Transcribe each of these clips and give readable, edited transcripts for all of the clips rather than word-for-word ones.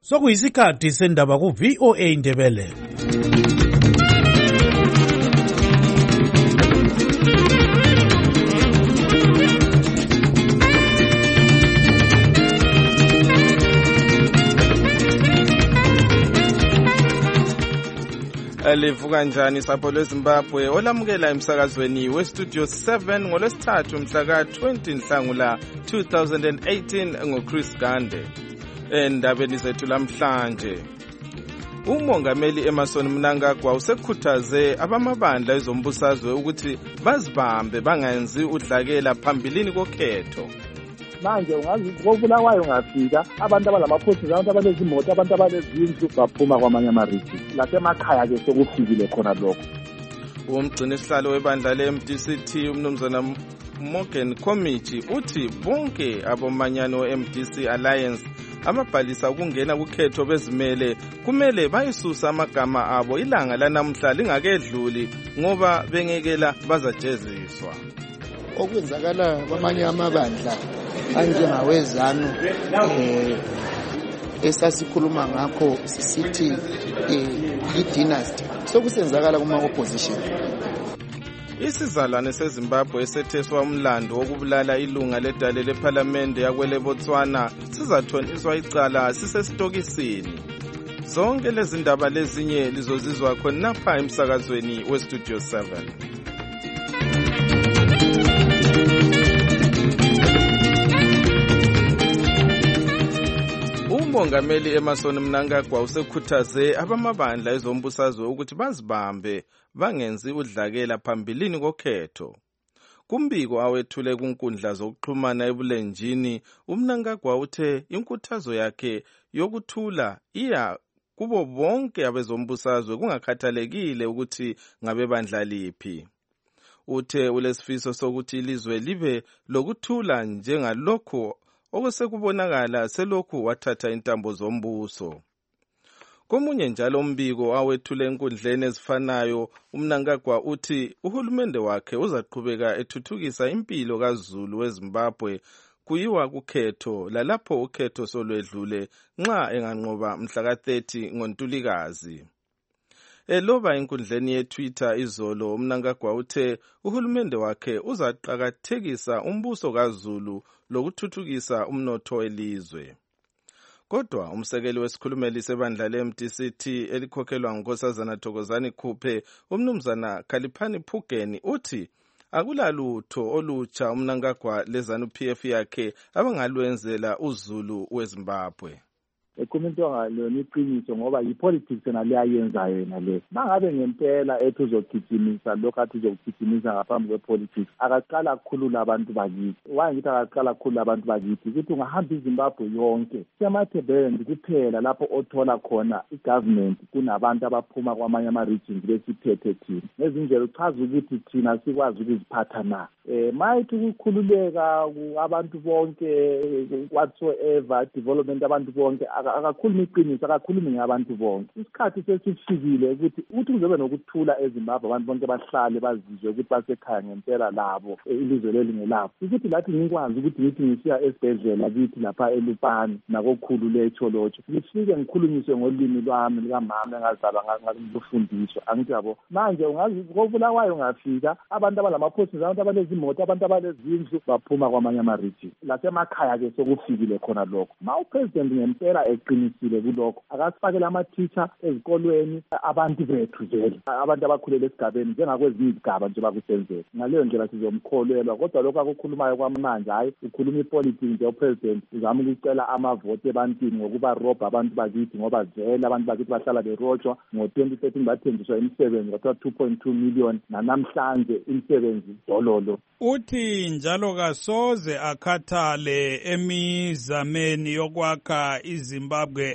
Sokuyisikhathi sendaba ku VOA Indebele. Livuka njani sapho lweZimbabwe olamukela emsakazweni weStudio 7 ngolwesithathu mhla ka-20 Nhlangula 2018 ngoChris Gande. Endabeni zethu lamhlanje, uMongameli Emmerson Mnangagwa usekhuthaze abamabandla ezombusazwe ukuthi bazibambe bangenzi udlakela phambilini kokhetho. Manje ungazi kobulawayo ngafika abantu abalamaphosi abantu abanezimoto abantu abanezindlu baphuma kwamanye amariji lasemakhaya ke sokufikile khona lokho. Umgcinisihlalo webandla le-MDC umnumzana Morgan Committee uthi bonke abomanyano we-MDC Alliance ababhalisa ukungena kukhetho bezimele kumele bayisusa amagama abo ilanga lanamhla lingakedluli ngoba bengekela bazajeziswa. Okwenzakala kwamanye amabandla anjengawezanu esasikhuluma ngakho sisithi i-dynasty sokusenzakala kuma-opposition. Isizalwane seZimbabwe esetheswa umlando wokubulala ilunga ledale lephalamende yakwele Botswana sizathoniswa icala sisesitokisini. Zonke lezi ndaba lezinye lizozizwa khonapha emsakazweni weStudio 7. uMongameli Emmerson Mnangagwa usekhuthaze abamabandla ezombusazwe ukuthi bazibambe bangenzi udlakela phambilini kokhetho. Kumbiko awethule kunkundla zokuxhumana ebulenjini, uMnangagwa uthe inkuthazo yakhe yokuthula iya kubo bonke abezombusazwe kungakhathalekile ukuthi ngabe bandla liphi. Uthe ulesifiso sokuthi ilizwe libe lokuthula njengalokho okusekubonakala selokhu wathatha intambo zombuso. Komunye njalo umbiko awethule enkundleni ezifanayo, uMnangagwa uthi uhulumende wakhe uzaqhubeka ethuthukisa impilo kaZulu weZimbabwe kuyiwa kukhetho lalapho ukhetho solwedlule nxa enganqoba mhla ka-30 ngoNtulikazi. Eloba enkundleni yeTwitter izolo, uMnangagwa uthe uhulumende wakhe uzaqakathekisa umbuso kaZulu lokuthuthukisa umnotho welizwe. Kodwa umsekeli wesikhulumeli sebandla le-MDC elikhokhelwa nguNkosazana Thokozani Khuphe, umnumzana Khaliphani Phugeni uthi akulalutho olutsha uMnangagwa leZANU-PF yakhe abangalwenzela uZulu weZimbabwe. Ekhuluma ngalona iqiniso ngoba yipolitics naliyayenza yena le. Mangabe ngempela ethi uzogijimisa lokho athi uzogijimisa ngaphambi kwepolitics akaqala ukukhulula abantu bakithi. Wangithi akaqala ukukhulula abantu bakithi ukuthi ungahamba iZimbabwe yonke siyamathebhendi kuphela lapho othola khona igovernment kunabantu abaphuma kwamanye ama-regions besiphethe thina. Ngezindlela uchaza ukuthi thina sikwazi ukuziphatha na. Mayithi ukukhululeka abantu bonke whatsoever development abantu bonke akakhulumi iqiniso akakhulumi ngabantu bonke. Isikhathi sesifikile ukuthi kuzobe nokuthula eZimbabwe abantu bonke bahlale bazizwe ukuthi basekhaya ngempela labo ilizwe leli ngelabo. Ukuthi lathi ngikwazi ukuthi ngithi ngisiya esibhedlela kithi lapha eLupane nakokhulu leCholotsho ngifike ngikhulunyiswe ngolimi lwami likamama engazalwa ngalufundiswa. Angithi yabo manje ungazi kobulawayo ngafika abantu abalamaphosi abantu abanezimoto abantu abanezindlu baphuma kwamanye ama-region lasemakhaya ke sokufikile khona lokho. Upresident ngempela eqinisile kulokho akasifakele ama-teacher ezikolweni abantu bethu vele abantu abakhulele esigabeni njengakwezinye izigaba nje bakusenzela. Ngaleyo ndlela sizomkholelwa kodwa lokho akukhulumayo kwamanje hayi ukhuluma ipolitiki nje upresident uzama ukucela amavote ebantwini ngokuba robha abantu bakithi ngoba vele abantu bakithi bahlala berojwa ngo-2013 bathenjiswa imisebenzi kwathiwa 2.2 million nanamhlanje imisebenzi dololo. Uthi njalo kasoze akhathale emizameni yokwakha iZimbabwe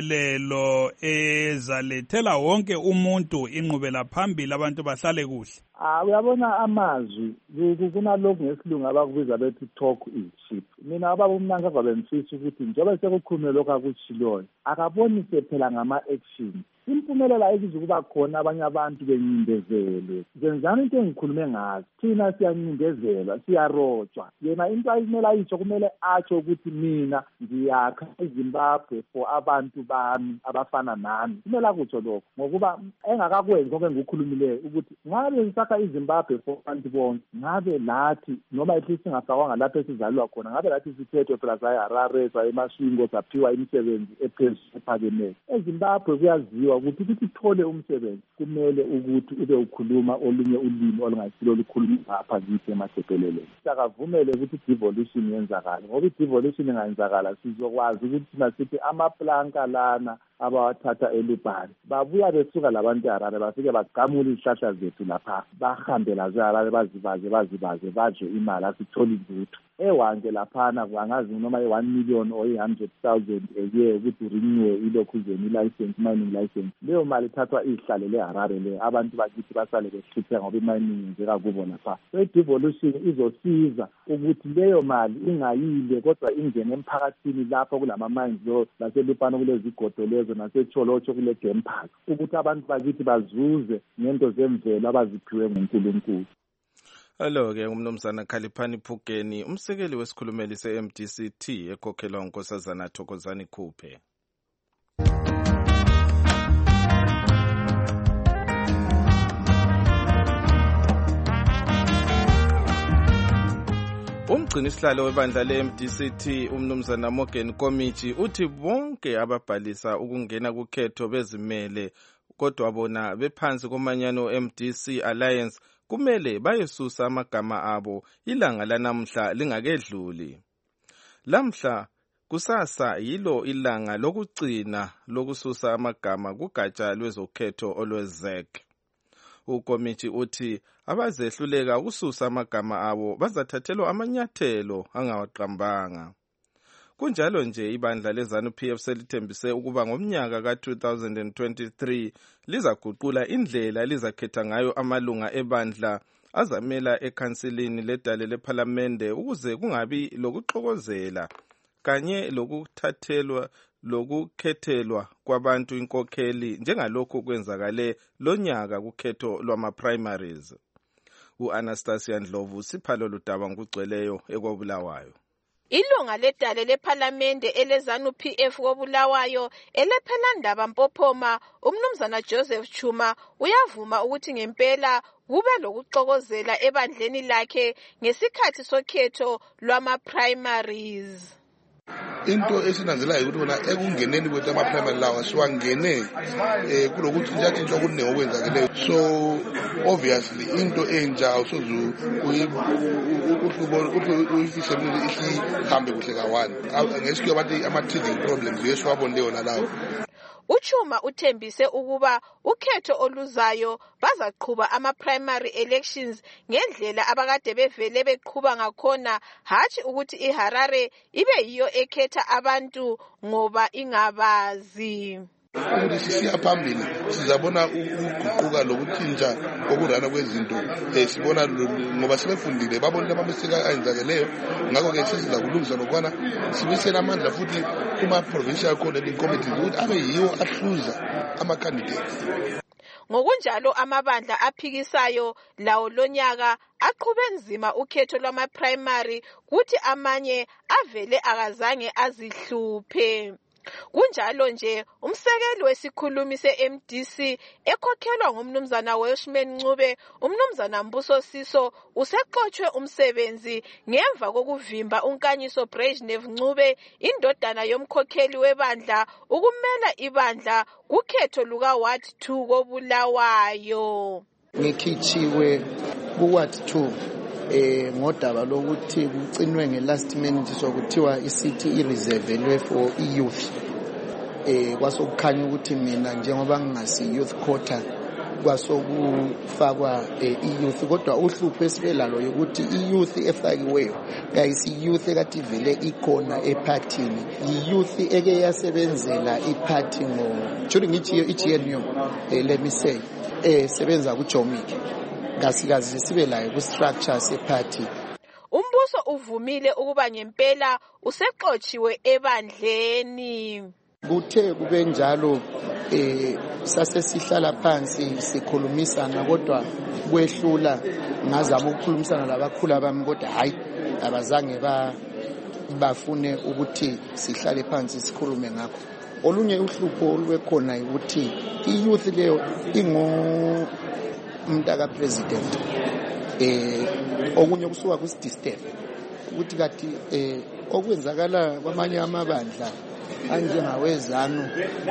elempumelelo ezalethela wonke umuntu inqubela phambili abantu bahlale kuhle. Uyabona amazwi kunalokhu ngesilungu abakubiza bethi talk is cheap. Mina ubaba uMnanga babemfisa ukuthi njengoba sekukhulunywe lokho akutshiloyo akabonise phela ngama-action. Impumelela ezizokuba khona abanye abantu benyindezelwe. Zenzani into engikhulume ngazo. Thina siyancindezelwa, siyarojwa. Yena into ayimele ayisho kumele atsho ukuthi mina ngiyakha eZimbabwe for abantu bami abafana nami. Kumele akutsho lokho ngokuba engakakwenzi konke engikukhulumileyo ukuthi ngabe ngisakha iZimbabwe for abantu bonke. Ngabe lathi noma at least singafakwanga lapho esizalwa khona. Ngabe lathi sithethwe phela sayiHarare sayeMasvingo saphiwa imisebenzi ephezulu ephakemeyo. EZimbabwe kuyaziwa ukuthi uthole umsebenzi kumele ukuthi ube ukhuluma olunye ulimi olungasilo olukhuluma ngapha kithi emathepheleleni. Sakavumele ukuthi devolution yenzakala ngoba devolution ingayenzakala sizokwazi ukuthi thina sithi amaplanka lana abawathatha eLupane babuya besuka labantu eHarare bafike bagamula izihlahla zethu lapha bahambe lazo eHarare bazibaze badle imali asitholi lutho ewange laphana angazi noma 1 million or 100,000 a year ukuthi renew ilokhuzeni license mining license. Leyo mali ithathwa ihlalele eHarare le abantu bakithi basale behluthe ngoba imining njeka kubo lapha. So devolution izosiza ukuthi leyo mali ingayile kodwa ingene emphakathini lapho kulama mines lo laseLupane kulezigodo lezo nasecholotsho kule game park ukuthi abantu bakithi bazuze ngento zemvelo abaziphiwe nguNkulunkulu. Alo-ke umnumzana Khaliphani Phukeni, umsekeli wesikhulumeli se-MDCT ekhokhelwa uNkosazana Thokozani Khuphe. Umgcinisihlalo webandla le-MDCT umnumzana Morgan Komichi uthi bonke ababhalisa ukungena kukhetho bezimele kodwa bona bephansi komanyano MDC Alliance kumele bayesusa amagama abo ilanga lanamhla lingakedluli. Lamhla kusasa yilo ilanga lokugcina lokususa amagama kugatsha lwezokhetho olwezek. uKomichi uthi abazehluleka ukususa amagama abo bazathathelwa amanyathelo angawaqambanga. Kunjalo nje ibandla leZANU-PF selithembise ukuba ngomnyaka ka-2023 lizaguqula indlela lizakhetha ngayo amalunga ebandla azamela ekhansilini ledale lephalamende ukuze kungabi lokuxokozela kanye lokukhethelwa kwabantu inkokheli njengalokho kwenzakale lonyaka kukhetho lwama-primaries. U-Anastasia Ndlovu siphalo ludaba ngugcweleyo ekwabulawayo. Ilunga ledale lephalamende eleZANU-PF koBulawayo elephelandaba Mpophoma umnumzana Joseph Chuma uyavuma ukuthi ngempela kube lokuxokozela ebandleni lakhe ngesikhathi sokhetho lwama-primaries. Into esinanzelayo ukuthi bona ekungeneni kwethu ama-primary lawa siwangene kulokuthi ntshatshintsha okuningi okwenzakeleyo. So obviously into entsha awusoze uyifishe ihambe kuhle kawani. Ngesikho bathi ama-teething problems uyesiwabonile yona lawo. Uchuma uthembise ukuba ukhetho oluzayo bazaqhuba ama-primary elections ngendlela abakade bevele beqhuba ngakhona, hathi ukuthi iHarare ibe yiyo ekhetha abantu ngoba ingabazi. Ukuthi sisiya phambili sizabona ukuguquka lokuthintsha okurana kwezinto sibona ngoba sebefundile babona amamiseka ayenzakeleyo ngakho-ke sesiza kulungisa lokwana sibisela amandla futhi kuma-provincial coordinating committees ukuthi abe yiwo ahluza ama-candidates. Ngokunjalo amabandla aphikisayo lawo lonyaka aqhube nzima ukhetho lwama-primary kuthi amanye avele akazange azihluphe. Kunjalo nje umsekeli wesikhulumi se-MDC ekhokhelwa ngumnumzana Welshman Ncube umnumzana Mbuso Siso useqotshwe umsebenzi ngemva kokuvimba uNkanyiso Brezhnev Ncube indodana yomkhokheli webandla ukumela ibandla kukhetho luka Ward 2 koBulawayo. Ngikhitsiwe kuWard 2 ngodaba lokuthi kucinwe ngelast minute sokuthiwa isithi ireserve for youth. Kwasokukhanya ukuthi mina njengoba ngingasi youth quota kwasokufakwa youth, kodwa uhlupho esibelalo ukuthi youth efakiweyo kayisi youth ekade ivele ikhona epartini, youth eke yasebenzela iparty ngo ngithi iGNU let me say sebenza kuJomike kasikazi sibe layo ku-structure se-party. Umbuso uvumile ukuba ngempela usexotshiwe ebandleni. Kuthe kube njalo sase sihlala phansi sikhulumisana kodwa kwehlula ngazama ukukhulumisana labakhulu bami kodwa hayi abazange bafune ukuthi sihlale phansi sikhulume ngakho. Olunye uhlupho olubekhona ukuthi i-youth leyo ingumntaka president okunye kusuka ku-disturb ukuthi kathi okwenzakala kwamanye amabandla anjengawezanu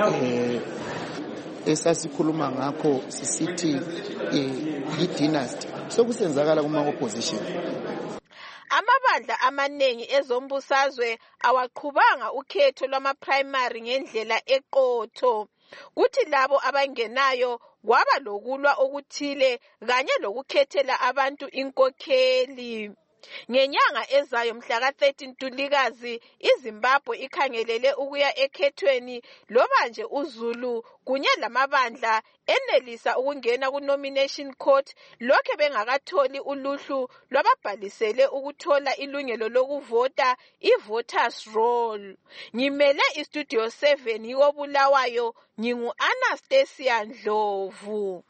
esasikhuluma ngakho sisithi i-dynasty sokusenzakala kuma-opposition. Amabandla amaningi ezombusazwe awaqhubanga ukhetho lwama-primary ngendlela eqotho. Kuthi labo abangenayo kwaba lokulwa okuthile kanye lokukhethela abantu inkokheli. Ngenyanga ezayo mhla ka-13 Ntulikazi iZimbabwe ikhangelele ukuya ekhethweni loba nje uZulu kunye lamabandla enelisa ukungena ku-nomination court lokho bengakatholi uluhlu lwababhalisele ukuthola ilungelo lokuvota i-voters roll. Ngimele iStudio 7 yobulawayo ngingu-Anastasia Ndlovu.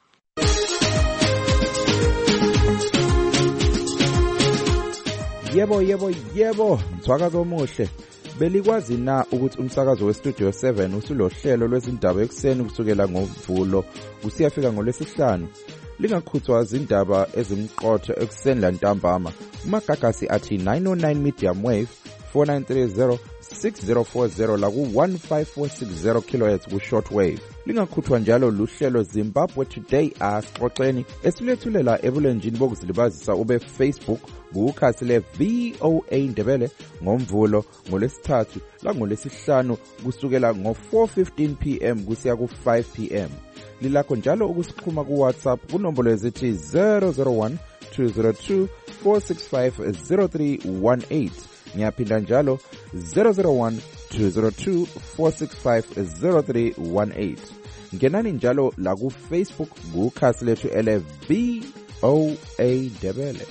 Yebo, mthwakazi omuhle. Belikwazi na ukuthi umsakazo weStudio 7 usulohlelo lwezindaba ekuseni kusukela ngoMvulo kusiyafika ngoLwesihlanu? Lingakhuthwa izindaba ezimqotho ekuseni lantambama. Umagagasi athi 909 medium wave 4930 6040 la ku-15460 kHz ku-short wave. Lingakhuthwa njalo luhlelo Zimbabwe Today asixoxeni esilethulela ebulenjini bokuzilibazisa ube Facebook kukhasi le-VOA Ndebele ngoMvulo ngoLwesithathu la ngoLwesihlanu kusukela ngo-4:15 PM kusiya ku-5 PM. Lilakho njalo ukusixhuma ku-WhatsApp kunombolo ezithi 001 202 465 0318. Ngiyaphinda njalo 001 202 465 0318. Ngenani njalo la ku Facebook kukhasi lethu ele VOA Ndebele.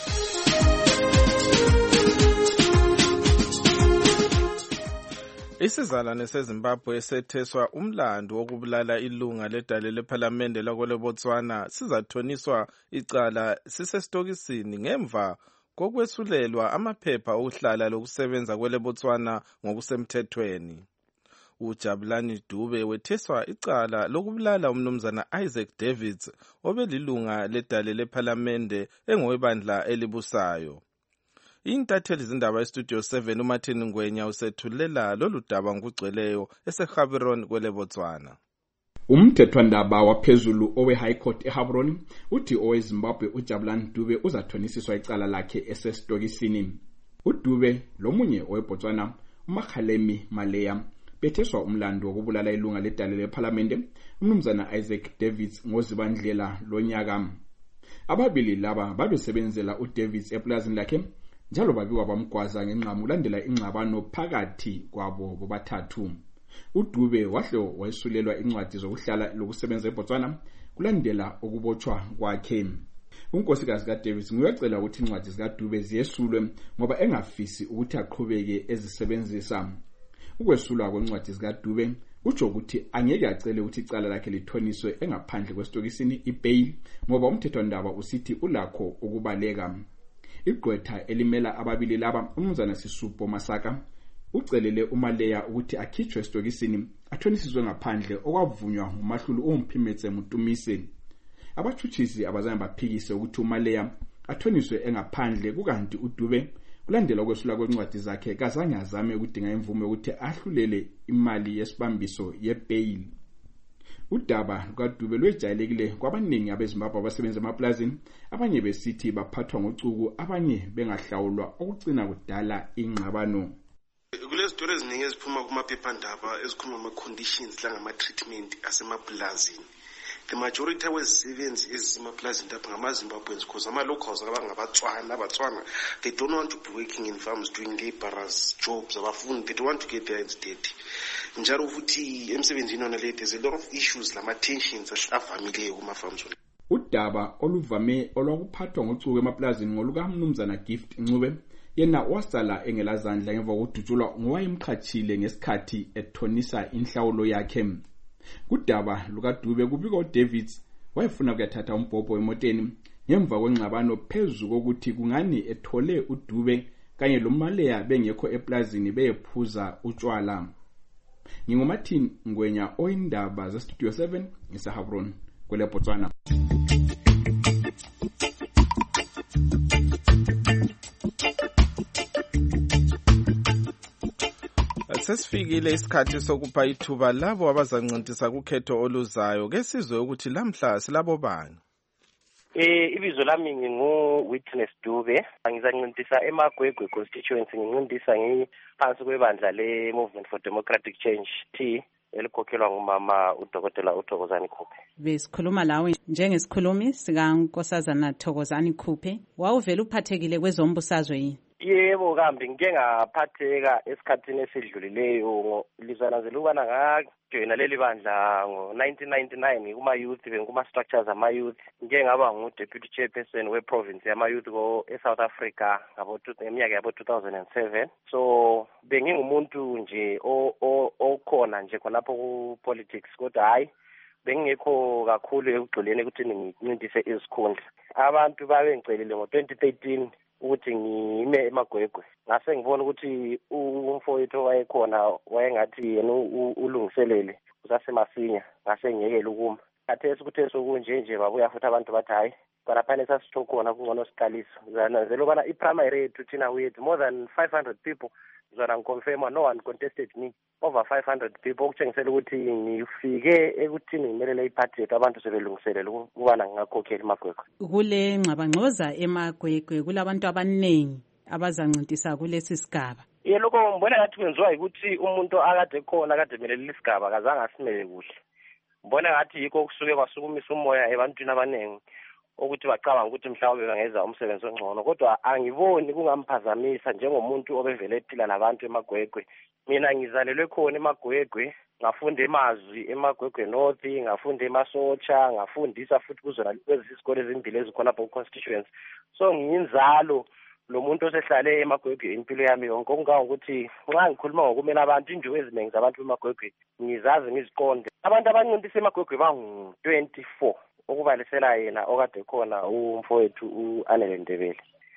Isizalwane seZimbabwe setheswa umlando wokubulala ilunga ledale lephalamende lakoLebotswana sizathoniswa icala sisesitokisini ngemva kokwesulelwa amaphepha okuhlala lokusebenza kweleBotswana ngokusemthethweni. uJabulani Dube wetheswa icala lokubulala umnumzana Isaac Davids obelilunga ledale lephalamende engowebandla elibusayo. Intatheli zindaba eStudio 7 uMartin Ngwenya usethulela lolu daba ngokugcweleyo eseGaborone kweleBotswana. Umthethwandaba waphezulu owe-High Court eGaborone uthi oweZimbabwe uJabulani Dube uzathonisiswa icala lakhe esesitokisini. uDube lomunye oweBotswana uMakhalemi Maleya betheswa umlando wokubulala ilunga ledale lephalamende umnumzana Isaac Davids ngozibandlela lonyaka. Ababili laba babesebenzela uDavids eplazini lakhe njalo babiwa bamgwaza ngenqamu landela ingxabano phakathi kwabo bobathathu. uDube wahle wayesulelwa incwadi zokuhlala lokusebenza eBotswana kulandela ukubotshwa kwakhe. Unkosikazi kaDavids nguyacela ukuthi incwadi zikaDube ziyesulwe ngoba engafisi ukuthi aqhubeke ezisebenzisa. Ukwesulwa kwencwadi zikaDube utsho ukuthi angeke acele ukuthi icala lakhe lithoniswe engaphandle kwesitokisini ibail ngoba umthethwandaba usithi ulakho ukubaleka. Igqwetha elimela ababili laba umnumzana Sisupho Masaka ucelele uMaleya ukuthi akhitshwe esitokisini athonisizwe ngaphandle okwavunywa ngumahlulu uMphimetse Mutumise. Abathutshisi abazange baphikise ukuthi uMaleya athoniswe engaphandle kukanti uDube kulandela ukwesula kwencwadi zakhe kazange azame ukudinga imvume ukuthi ahlulele imali yesibambiso yebail. Udaba lukaDube lwejayelekile kwabaningi abeZimbabwe abasebenza emaplazini, abanye besithi baphathwa ngocuku, abanye bengahlawulwa okucina kudala ingxabano. Kulezitori eziningi eziphuma kumaphephandaba ezikhuluma ngama-conditions langama-treatment asemaplazini. The majority wezisebenzi ezisemaplazini lapha ngamaZimbabweans because ama-locals abatswana they don't want to be working in farms doing laborers jobs abafundi, they don't want to get their hands dirty. Njalo futhi emsebenzini wona le there's a lot of issues lama-tensions avamileyo kuma-farms. udaba oluvame olwakuphathwa ngocuku emaplazini ngoluka mnumzana Gift Ncube yena wasala engelazandla ngemva kokudutshulwa ngowayemqhatshile ngesikhathi ethonisa inhlawulo yakhe. Kudaba lukaDube kubika uDavids wayefuna ukuyathatha umbhobho emoteni ngemva kwengxabano phezu kokuthi kungani ethole uDube kanye loMaleya bengekho eplazini beyephuza utshwala. Ngingumathini Ngwenya oyindaba zeStudio 7 eSehabron kwele Botswana. Sesifikile isikhathi sokupha ithuba labo abazancintisa kukhetho oluzayo. Ke sizwe ukuthi lamhla silabo bani. Ibizo lami ngingu-Witness Dube. Ngizancintisa eMagwegwe constituency, ngincintisa ngiphansi kwebandla le-Movement for Democratic Change T elikhokhelwa ngumama uDokotela uThokozani Khuphe. Besikhuluma lawe njengesikhulumi sikaNkosazana Thokozani Khuphe. Wawuvela uphathekile kwezombusazwe yini? Yebo kambe ngike ngaphatheka esikhathini esidlulileyo lizanazela ukubana ngajoyina leli bandla ngo-1999 kuma-youth bengikuma-structures ama-youth. Ngike ngaba ngu-deputy chairperson we-province yama-youth e-South Africa ngeminyaka yabo-2007. So bengingumuntu nje okhona nje khonapho ku-politics, kodwa hhayi bengingekho kakhulu ekugxileni ukuthi ngincintise izikhundla. Abantu babengcelile ngo-2013 ukuthi ngime eMagwegwe. Ngase ngibona ukuthi umfowethu wayekhona wayengathi yena ulungiselele usasemasinya, ngase ngiyekela ukuma. Khathesi kuthe sokunje babuya futhi abantu bathi hayi kwalaphana sasithokhona kungcono siqalisa. Zanazela ubana i-primary yethu thina we had more than 500 people. Zona ngiconfirma no one contested me, over 500 people, okutshengisela ukuthi ngifike ekuthini ngimelele iphathi yethu abantu sebelungiselela ukubana ngingakhokhela eMagwegwe. Kule ngxabangxoza eMagwegwe kulabantu abaningi abazancintisa kulesi sigaba. Lokho ngibona ngathi kwenziwa ukuthi umuntu akade khona akade emelele isigaba akazange asimele kuhle. Ngibona ngathi yikho kusuke kwasukumisa umoya ebantwini abaningi ukuthi bacabanga ukuthi mhlawumbe bangenza umsebenzi ongcono, kodwa angiboni kungamphazamisa njengomuntu obevele ephila labantu eMagwegwe. Mina ngizalelwe khona eMagwegwe, ngafunda emazwi eMagwegwe North, ngafunda eMasotsha, ngafundisa futhi kuzona lezi isikole ezimbili ezikhona lapho ku-constituency. So ngiyinzalo lo muntu osehlale eMagwegwe impilo yami yonke, okungangokuthi nxa ngikhuluma ngokumela abantu injuku eziningi zabantu eMagwegwe ngizazi ngiziqonde. Abantu abancintisa eMagwegwe bangu-24 okubalisela yena okade khona umfowethu uAnele Ndebele.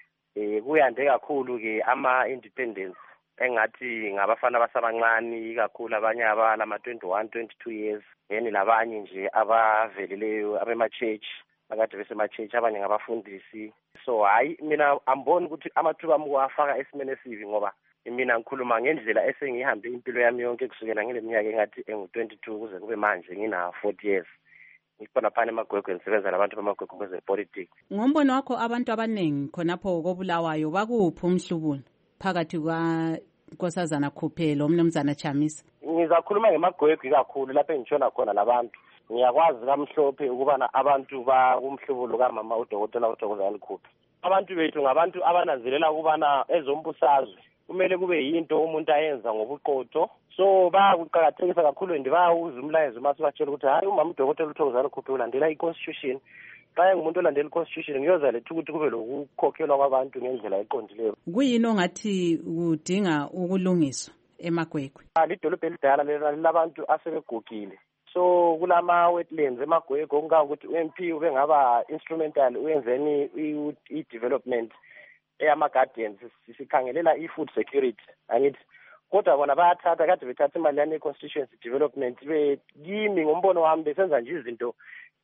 Kuyande kakhulu ke ama-independence engathi ngabafana abasabancane kakhulu, abanye abana 21, 22 years, then labanye nje abaveleleyo abema-church akade besema-church, abanye ngabafundisi. So hayi mina amboni ukuthi amathuba ami kuwafaka esimeni esibi, ngoba mina ngikhuluma ngendlela esengihambe impilo yami yonke kusukela ngile minyaka engathi engu-22 kuze kube manje ngina 40 years. Ngikhona phana eMagwegwe ngisebenza labantu bamaGwegwe kwezepolitiki. Ngombono wakho abantu abaningi khonapho koBulawayo bakuphi umhlubulo phakathi kwaNkosazana Khuphe lo mnumzana Chamisa? Ngizakhuluma ngeMagwegwe kakhulu lapho engitshona khona labantu. Ngiyakwazi kamhlophe ukubana abantu bakumhlubulo kamama uDokotela uThokozani Khuphe. Abantu bethu ngabantu abananzelela ukubana ezombusazwe kumele kube yinto umuntu ayenza ngobuqotho. So bayakuqakathekisa kakhulu and bayawuza umlayezo masibatshela ukuthi hayi umama uDokotela uThokozani Khuphe ulandela i-constitution. Xa ngumuntu olandela i-constitution ngiyoza lethu ukuthi kube lokukhokhelwa kwabantu ngendlela eqondileyo. Kuyini ongathi kudinga ukulungiswa eMagwegwe? Lidolobho elidala labantu asebegugile. So kulama wetlands eMagwegwe okungangokuthi uMP ubengaba instrumental uyenzeni i-development eyama-gardens, sikhangelela i-food security. Angithi kodwa bona bayathatha kade bethatha imali yami ye-constituency development kimi ngombono wami besenza nje izinto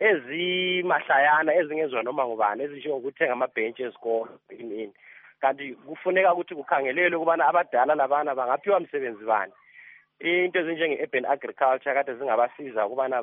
ezimahlayana ezingenziwa noma ngubani ezinjengokuthenga amabhentshi ezikolo ini. Kanti kufuneka ukuthi kukhangelelwe ukubana abadala labana bangaphiwa msebenzi bani. Into ezinjenge-urban agriculture kade zingabasiza ukubana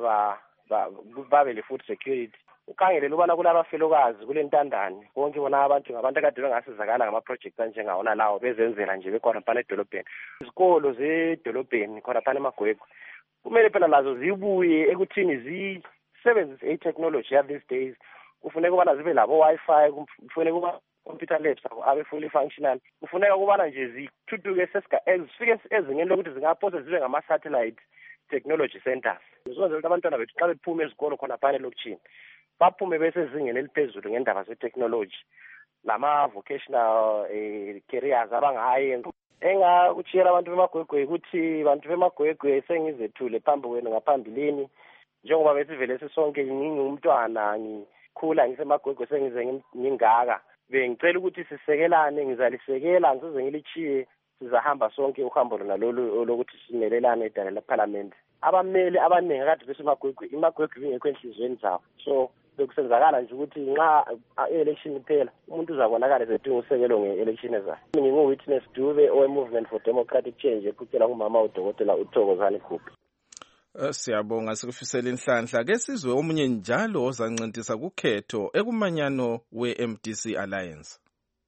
babe le-food security. Ukhangelele ukubana kulabafelokazi kule ntandane konke bona abantu ngabantu akade bengasizakala ngamaprojekthi anjengawona lawo bezenzela nje bekhona phana edolobheni. Izikolo zedolobheni khona phana eMagwegwe kumele phela lazo zibuye ekuthini zisebenzise i-technology ya these days. Kufuneka ukubana zibe labo Wi-Fi, kufuneka ukuba computer labs abe fully functional. Kufuneka ukubana nje zithuthuke zifike ezingeni lokuthi zingaphose zibe ngama-satellite technology centers. Zizokwenza ukuthi abantwana bethu xa bephuma ezikolo khona phana elokishini baphume besezingeni eliphezulu ngendaba ze-technology lama-vocational careers abangayenza. Engakutshiyela abantu bemagwegwe ukuthi bantu bemagwegwe sengizethule phambi kwenu ngaphambilini, njengoba besivele sisonke ngingumntwana ngikhula ngisemagwegwe sengize ngingaka. Bengicela ukuthi sisekelane, ngizalisekela ngisize ngilichiye, sizahamba sonke uhambo lona lolu lokuthi simelelane edala leParliament. Abameli abaningi akade besemagwegwe, imagwegwe ingekho enhlizweni zabo, so bekusenzakala nje ukuthi nxa election iphela umuntu uzabonakala esedinga usekelo nge-election ezayo. Ngingu-Witness Dube owe-Movement for Democratic Change ephuthela kumama uDokotela uThokozani Gubhi. Siyabonga sikufisela inhlanhla. Ke sizwe omunye njalo ozancintisa kukhetho ekumanyano we-MDC Alliance.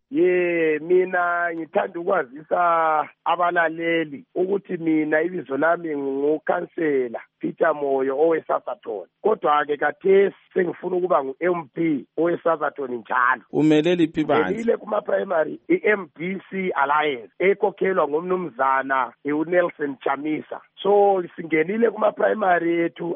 Mina ngithanda ukwazisa abalaleli ukuthi mina ibizo lami ngukhansela Peter Moyo oweSazathon. Kodwa-ke khathesi sengifuna ukuba ngu-MP oweSazathon njalo. Umeleli phi bandla? Ngelile kuma-primary i-MDC Alliance ekhokhelwa ngumnumzana uNelson Chamisa. So singenile kuma-primary ethu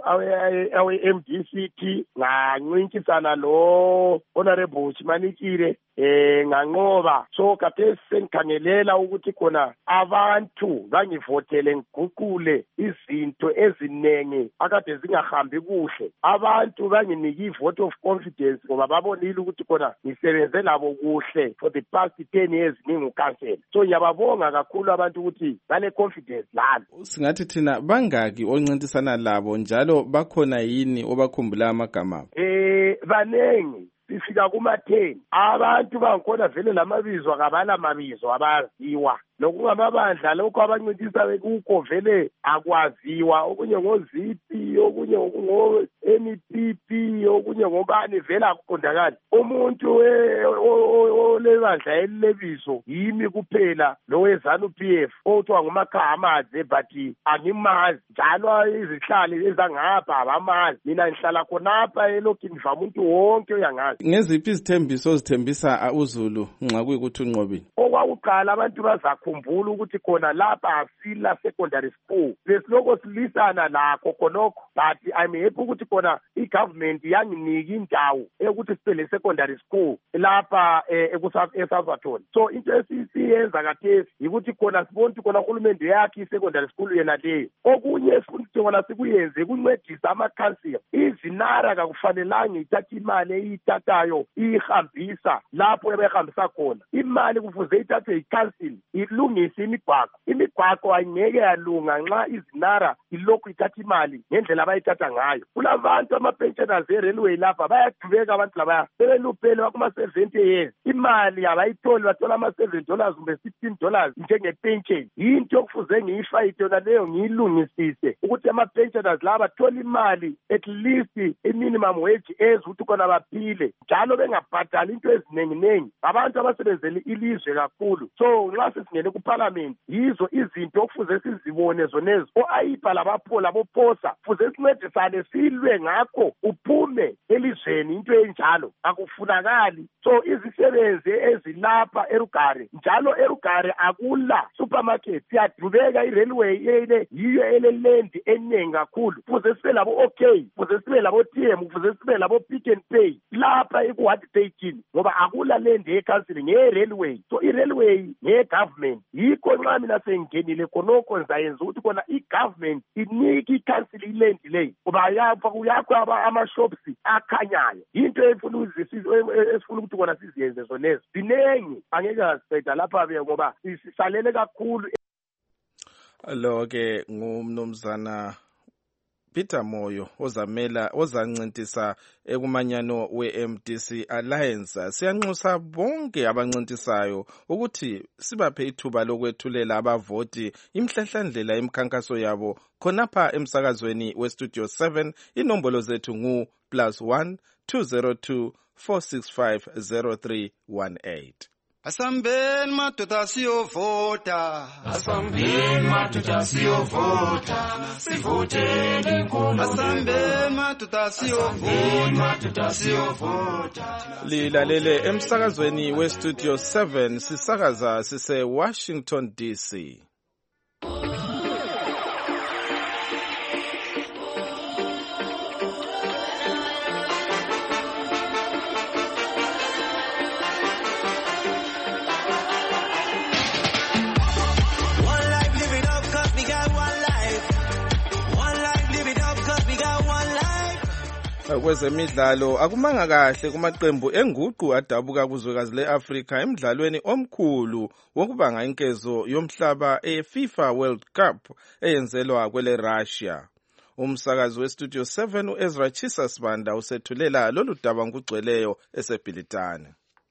awe-MDCT ngancintisana lo Honorable Chimanikile nganqoba. So khathesi sengikhangelela ukuthi khona abantu bangivotele ngiguqule izinto eziningi akade zingahambi kuhle. Abantu banginike i-vote of confidence ngoba babonile ukuthi khona ngisebenze labo kuhle for the past 10 years ngingukhansela. So ngiyababonga kakhulu abantu ukuthi bale confidence lami. Singathi thina bangaki oncintisana labo njalo bakhona yini obakhumbula amagama abo? Banengi. Sifika kuma-10 abantu bangikhona vele lamabizo akabala mabizo abaziwa. Lokungamabandla lokho abancintisa bekukho vele akwaziwa, okunye ngoZipi, okunye ngo-NPP, okunye ngobani vele akuqondakali. Umuntu olebandla elilebizo yimi kuphela loweZANU-PF othiwa nguMakhahamadze, but angimazi njalo izihlali ezangapha abamazi. Mina ngihlala khonapha elokini vama umuntu wonke uyangazi. Ngeziphi izithembiso ozithembisa uZulu nxa kuyikuthi unqobile? Okwakuqala abantu bazakhumbula ukuthi khona lapha asila secondary school besiloko silisana lakho khonokho, but I'm happy ukuthi khona i-government yanginika indawo ukuthi sibele secondary school lapha eSazathon. So into esiyenza khathesi yikuthi khona sibona ukuthi khona uhulumende yakhe i-secondary school yena leyo. Okunye esifuna ukuthi khona sikuyenze kuncedisa amakhansila. Izinara kakufanelanga ithathe imali eyithathayo ihambisa lapho ebehambisa khona. Imali kufuze ithathwe yikhansila ilungise imigwaqo ayingeke yalunga nxa izinara ilokhu ithatha imali ngendlela abayithatha ngayo. Kulabantu ama-pensioners e-railway lapha bayadubeka abantu labaya sebeluphele bakuma-70 years, imali abayitholi, bathola ama-$7 kumbe $16 njenge-pension. Yinto okufuze ngiyifayite yona leyo ngiyilungisise ukuthi ama-pensioners laba bathole imali at least i-minimum wage ukuthi khona baphile njalo bengabhadali into ezinenginengi. Abantu abasebenzele ilizwe kakhulu. So nxa sesingene kuParliament yizo izinto okufuze sizibone zonezo. O-AIPA labaphola boposa kufuze sincedisane silwe ngakho uphume elizweni into enjalo akufunakali. So izisebenzi ezilapha eRugare njalo eRugare akula supermarket, siyadubeka i-railway yiyo eleland eningi kakhulu. Kufuze sibe labo OK, kufuze sibe labo TM, kufuze sibe labo Pick n Pay lapha ekuWard 13 ngoba akula land ye-council nge-railway. So i-railway nge-government yikho nxa mina sengingenile khonokho ngizayenza ukuthi khona i-government inike i-council iland leyo ngoba yakho ama-shops akhanyayo. Into esifuna ukuthi khona siziyenze zonezo zinengi, angeke ngaziceda lapha-ke ngoba sisalele kakhulu. Lo-ke ngumnumzana Peter Moyo ozancintisa ekumanyano we-MDC Alliance. Siyanxusa bonke abancintisayo ukuthi sibaphe ithuba lokwethulela abavoti imhlahlandlela imikhankaso yabo khonapha emsakazweni weStudio 7. Inombolo zethu ngu +1 202 465 0318. Asambeni madoda siyovota, asambeni madoda siyovota, sivoteni inkomo. Asambeni madoda siyovota. Lilalele emsakazweni weStudio 7 sisakaza sise Washington DC. Kwezemidlalo akumanga kahle kumaqembu enguqu adabuka kuzwekazi le-Afrika emidlalweni omkhulu wokubanga inkezo yomhlaba e-FIFA World Cup eyenzelwa kwele Russia. Umsakazi westudio 7 uEzra Chisasbanda usethulela lolu daba ngugcweleyo esebhilitane.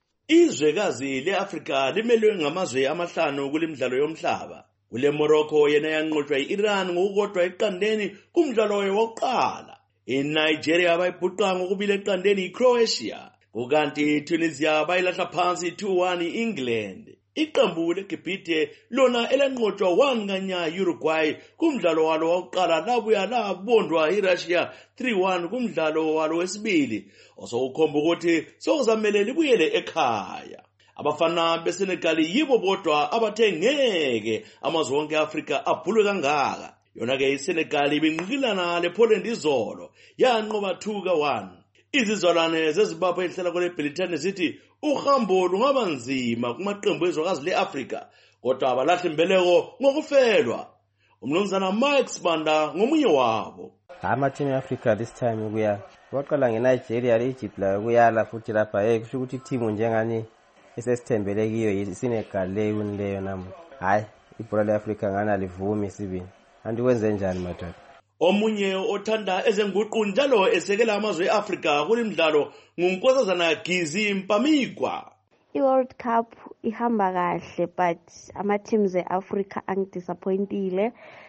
Izwekazi le-Afrika limelwe ngamazwe amahlanu kulimidlalo yomhlaba. Kule Morocco yena yanqotshwa i-Iran ngokukodwa eqandeni kumdlalo wokuqala. INigeria bayibhuqa ngokubili eqandeni iCroatia. Kukanti iTunisia bayilahla phansi 2-1 iEngland. Iqembu leGibhithe lona elanqotshwa 1-0 Uruguay kumdlalo walo wokuqala labuya labondwa iRussia 3-1 kumdlalo walo wesibili. Osokukhomba ukuthi sokuzamele libuyele ekhaya. Abafana beSenegal yibo bodwa abathe ngeke amazwe onke eAfrika abhulwe kangaka. Yona ke iSenegal ibinqilana lePoland izolo yanqoba 2-1. Izizalwane zeZimbabwe ehlala kule Britane zithi uhambo lungaba nzima kumaqembu ezwekazi leAfrika kodwa abalahle imbeleko ngokufelwa. Umnumzana Mike Sibanda ngomunye wabo. Ama-team eAfrika this time kuya waqala ngeNigeria leEgypt la kuyala futhi lapha kusho ukuthi team njengani esesithembele kiyo iSenegal leyunileyo namu. Hayi ibhola leAfrika ngana livumi sibini. Andiwenze njani madoda? Omunye othanda ezenguqu njalo esekela amazwe eAfrika kulimdlalo nguNkosazana Gizi Mpamikwa. I-World Cup ihamba kahle but ama-teams eAfrika angidisappointile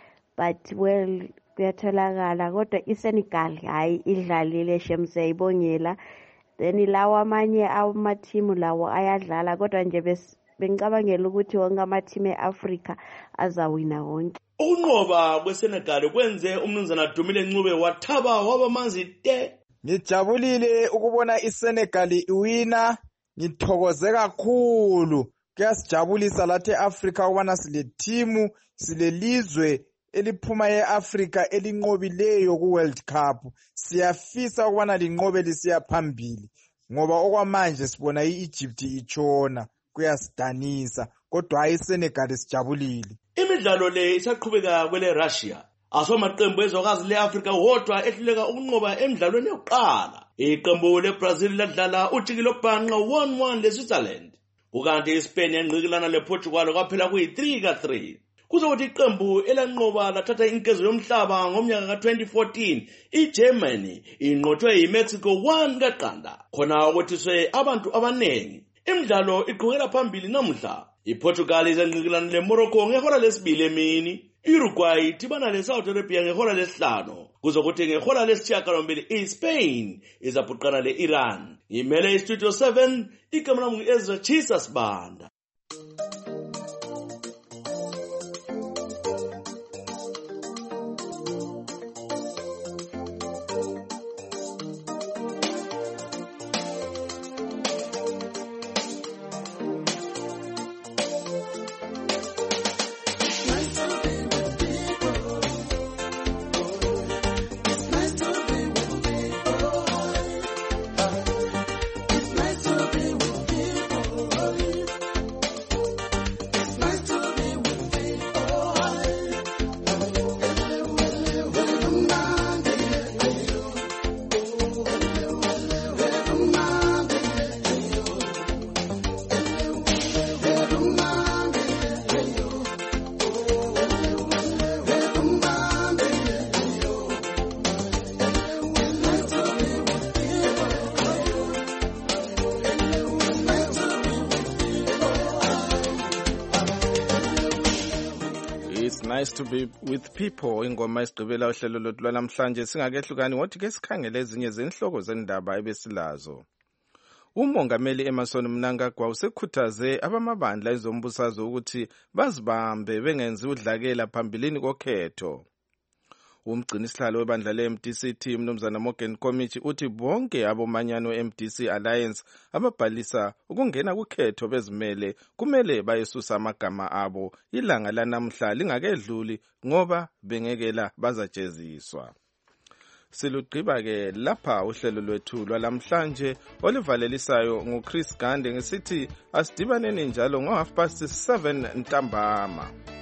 but well kuyatholakala kodwa iSenegal hayi idlalile shemse ibongela then lawa amanye ama-team lawo ayadlala kodwa nje bengicabangela ukuthi wonke ama-team eAfrika azawina wonke. Ukunqoba kweSenegal kwenze umnumzana Dumile Ncube wathaba wabamanzi te. Ngijabulile ukubona iSenegal iwina, ngithokoze kakhulu. Kuyasijabulisa lathi eAfrika ukubana sile team silelizwe eliphuma eAfrika elinqobileyo ku-World Cup. Siyafisa ukubana linqobe lisiya phambili ngoba okwamanje sibona iEgypt itshona kuyasidanisa kodwa hayi iSenegal sijabulile. Imidlalo le isaqhubeka kwele Russia. Asomaqembu ezwekazi leAfrika wodwa ehluleka ukunqoba emidlalweni yokuqala. Iqembu leBrazil ladlala ujikilo bhanqa 1-1 leSwitzerland. Kukanti iSpain yanqikilana lePortugal kwaphela kuyi-3-3. Kuzokuthi iqembu elanqoba lathatha inkezo yomhlaba ngomnyaka ka-2014 iGermany inqothwe yiMexico 1-0. Khona ukuthiswe abantu abanengi. Imidlalo iqhubekela phambili namuhla. iPortugal izanqikilana leMorocco ngehora lesibili emini. Uruguay idibana leSaudi Arabia ngehora lesihlanu. Kuzokuthi ngehora lesishiyagalombili iSpain izabhuqana le-Iran. Ngimele iStudio 7 igama lami ngu-Ezra Chisasbanda. Nice to be with people. Ingoma isigqibela uhlelo lwethu lwanamhlanje singakehlukani ngothi ke sikhangele ezinye zenhloko zendaba ebesilazo. Umongameli Emmerson Mnangagwa usekhuthaze abamabandla ezombusazwe ukuthi bazibambe bengenzi udlakela phambilini kokhetho. Umgcinisihlalo webandla le-MDC Mnumzana Morgan Committee uthi bonke abomanyano MDC Alliance ababhalisa ukungena kukhetho bezimele kumele bayesusa amagama abo ilanga lanamhla lingakedluli ngoba bengekela bazajeziswa. Silugqiba ke lapha uhlelo lwethu lwalamhlanje olivalelisayo nguChris Gande ngesithi asidibaneni njalo ngo 7:30 ntambama.